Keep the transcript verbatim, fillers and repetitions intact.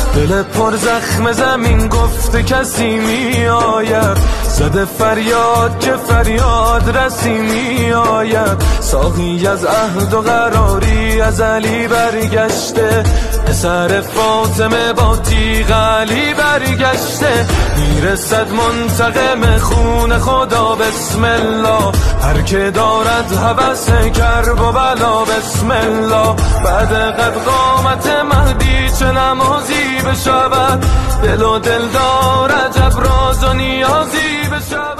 دل پر زخم زمین گفته کسی می آید، زده فریاد که فریاد رسی می آید. ساقی از عهد و قراری از علی برگشته، پسر فاطمه با تیغ علی برگشته. میرسد منتقم خون خدا بسم الله، هر که دارد هوس کرب و بلا بسم الله. بعد قد قامت مهدی چه نمازی بشود، دل و دل دار عجب راز و نیازی بشود.